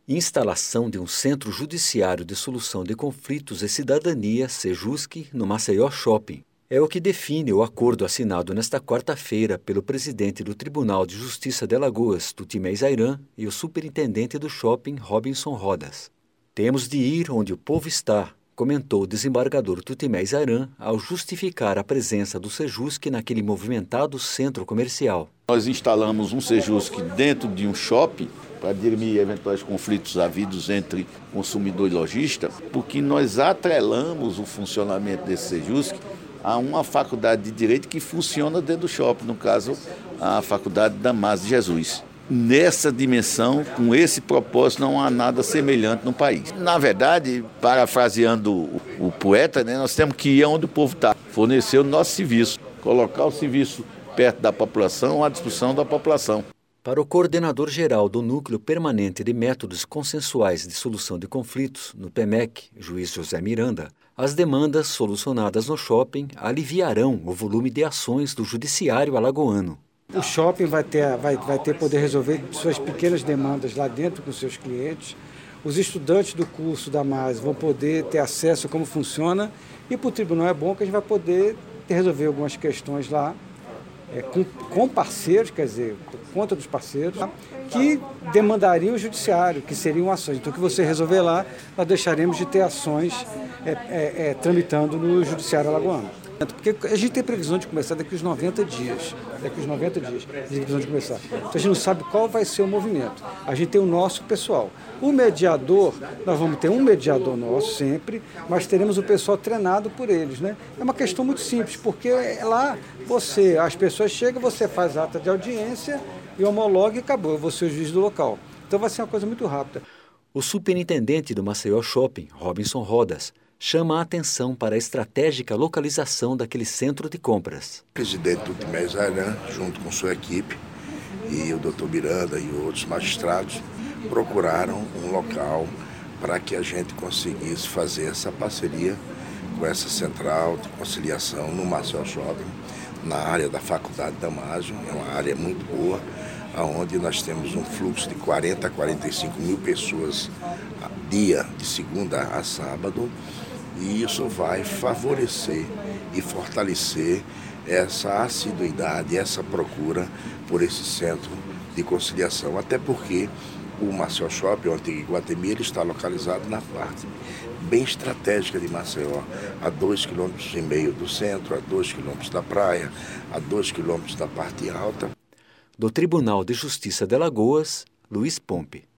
Instalação de um Centro Judiciário de Solução de Conflitos e Cidadania, SEJUSC, no Maceió Shopping. É o que define o acordo assinado nesta quarta-feira pelo presidente do Tribunal de Justiça de Alagoas, Tutimé Zairan, e o superintendente do shopping, Robinson Rodas. Temos de ir onde o povo está, comentou o desembargador Tutimé Zairan ao justificar a presença do SEJUSC naquele movimentado centro comercial. Nós instalamos um SEJUSC dentro de um shopping para dirimir eventuais conflitos havidos entre consumidor e lojista, porque nós atrelamos o funcionamento desse SEJUSC a uma faculdade de Direito que funciona dentro do shopping, no caso, a Faculdade Damásio de Jesus. Nessa dimensão, com esse propósito, não há nada semelhante no país. Na verdade, parafraseando o poeta, nós temos que ir onde o povo está, fornecer o nosso serviço, colocar o serviço perto da população, à disposição da população. Para o coordenador-geral do Núcleo Permanente de Métodos Consensuais de Solução de Conflitos, no PEMEC, juiz José Miranda, as demandas solucionadas no shopping aliviarão o volume de ações do judiciário alagoano. O shopping vai ter poder resolver suas pequenas demandas lá dentro com seus clientes. Os estudantes do curso da MAS vão poder ter acesso a como funciona. E para o tribunal é bom que a gente vai poder resolver algumas questões lá com parceiros, quer dizer, por conta dos parceiros, que demandariam o judiciário, que seriam ações. Então, o que você resolver lá, nós deixaremos de ter ações tramitando no judiciário alagoano. Porque a gente tem previsão de começar daqui uns 90 dias. A gente tem previsão de começar. Então a gente não sabe qual vai ser o movimento. A gente tem o nosso pessoal. O mediador, nós vamos ter um mediador nosso sempre, mas teremos o pessoal treinado por eles, né? É uma questão muito simples, porque lá as pessoas chegam, você faz ata de audiência e homologa e acabou. Eu vou ser o juiz do local. Então vai ser uma coisa muito rápida. O superintendente do Maceió Shopping, Robinson Rodas, chama a atenção para a estratégica localização daquele centro de compras. O presidente Tutimé Zairan, junto com sua equipe, e o doutor Miranda e outros magistrados, procuraram um local para que a gente conseguisse fazer essa parceria com essa central de conciliação no Maceió Shopping, na área da Faculdade Damásio. É uma área muito boa, onde nós temos um fluxo de 40 a 45 mil pessoas dia, de segunda a sábado, e isso vai favorecer e fortalecer essa assiduidade, essa procura por esse centro de conciliação, até porque o Maceió Shopping, o antigo Iguatemi, ele está localizado na parte bem estratégica de Maceió, a 2,5 km do centro, a 2 km da praia, a 2 km da parte alta. Do Tribunal de Justiça de Alagoas, Luiz Pompe.